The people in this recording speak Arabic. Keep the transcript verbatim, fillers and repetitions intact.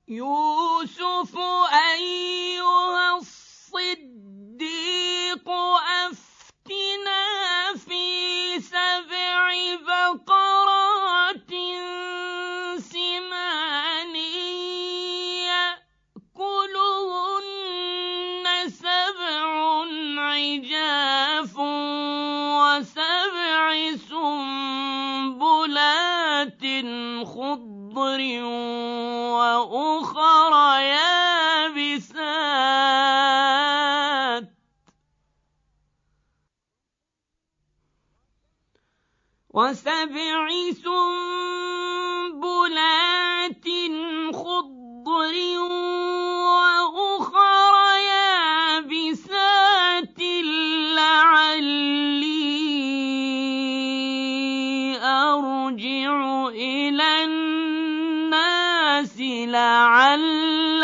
يوسف أيها الصديق أفتنا في سبع بقرات سمان يأكلهن سبع عجاف وسبع سنبلات خضر وأخر يابسات وسبع سنبلات خضر وأخر يابسات لعلي أرجع إلى الناس لعلي